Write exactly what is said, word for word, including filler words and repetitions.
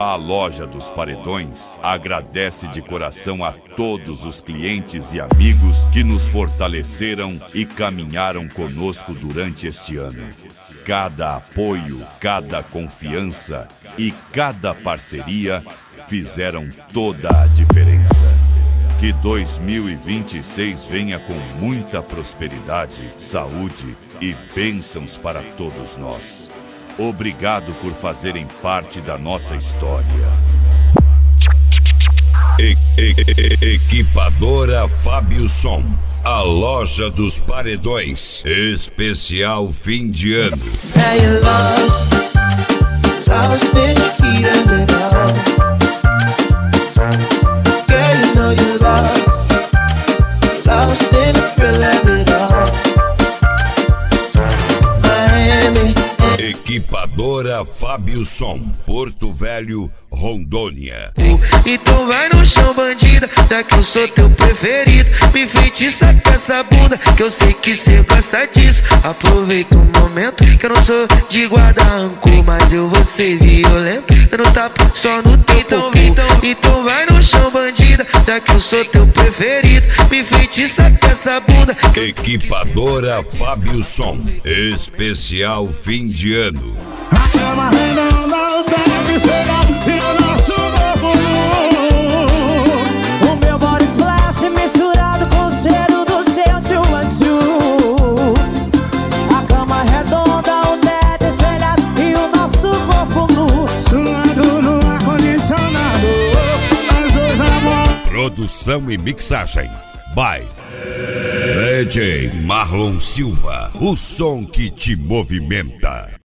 A Loja dos Paredões agradece de coração a todos os clientes e amigos que nos fortaleceram e caminharam conosco durante este ano. Cada apoio, cada confiança e cada parceria fizeram toda a diferença. Que dois mil e vinte e seis venha com muita prosperidade, saúde e bênçãos para todos nós. Obrigado por fazerem parte da nossa história. E, e, e, equipadora Fábio Som, a Loja dos Paredões, especial fim de ano. Equipadora Fábio Som, Porto Velho, Rondônia. Então vai no chão, bandida, já que eu sou teu preferido. Me enfeitiça com essa bunda, que eu sei que cê gosta disso. Aproveita o momento, que eu não sou de guardar rancor, mas eu vou ser violento, dando tapa só no teu então, então, então vai no chão, bandida, já que eu sou teu preferido. Me enfeitiça com essa bunda. Equipadora Fábio Som, especial fim de ano. A cama redonda, o teto estrelado e o nosso novo nu. O meu body splash misturado com o cheiro do seu tio Anju. A cama redonda, o teto estrelado e o nosso corpo nu. Suando no ar-condicionado, nós dois amor. Produção e mixagem by D J Marlon Silva, o som que te movimenta.